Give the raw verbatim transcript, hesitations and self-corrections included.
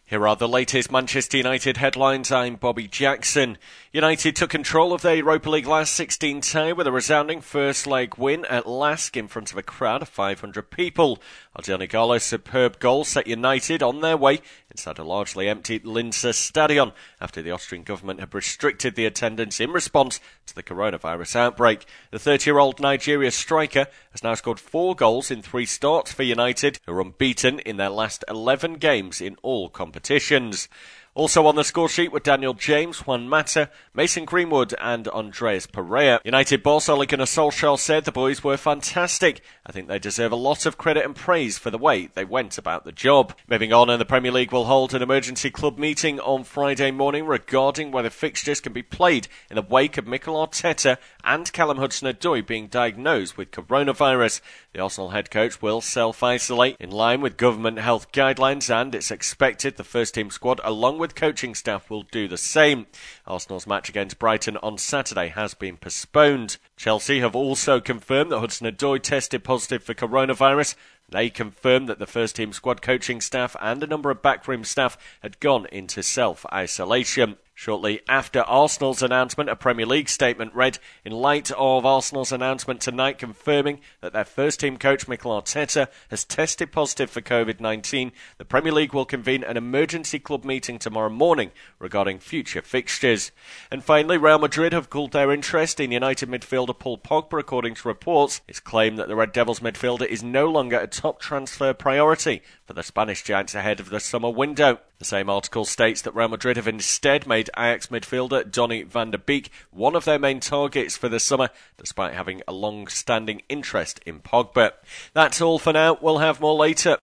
Here are the latest Manchester United headlines. I'm Bobby Jackson. United took control of their Europa League last sixteen tie with a resounding first leg win at Lask in front of a crowd of five hundred people. Odion Ighalo's superb goal set United on their way inside a largely empty Linzer Stadion after the Austrian government had restricted the attendance in response to the coronavirus outbreak. The thirty-year-old Nigeria striker has now scored four goals in three starts for United, who are unbeaten in their last eleven games in all competitions. Also on the score sheet were Daniel James, Juan Mata, Mason Greenwood and Andreas Pereira. United boss Ole Gunnar Solskjaer said the boys were fantastic. I think they deserve a lot of credit and praise for the way they went about the job. Moving on, and the Premier League will hold an emergency club meeting on Friday morning regarding whether fixtures can be played in the wake of Mikel Arteta and Callum Hudson-Odoi being diagnosed with coronavirus. The Arsenal head coach will self-isolate in line with government health guidelines, and it's expected the first-team squad, along with coaching staff, will do the same. Arsenal's match against Brighton on Saturday has been postponed. Chelsea have also confirmed that Hudson-Odoi tested positive for coronavirus. They confirmed that the first-team squad, coaching staff and a number of backroom staff had gone into self-isolation. Shortly after Arsenal's announcement, a Premier League statement read, "In light of Arsenal's announcement tonight confirming that their first-team coach Mikel Arteta has tested positive for covid nineteen, the Premier League will convene an emergency club meeting tomorrow morning regarding future fixtures." And finally, Real Madrid have cooled their interest in United midfielder Paul Pogba, according to reports. It's claimed that the Red Devils midfielder is no longer a top transfer priority for the Spanish Giants ahead of the summer window. The same article states that Real Madrid have instead made Ajax midfielder Donny van de Beek one of their main targets for the summer, despite having a long-standing interest in Pogba. That's all for now. We'll have more later.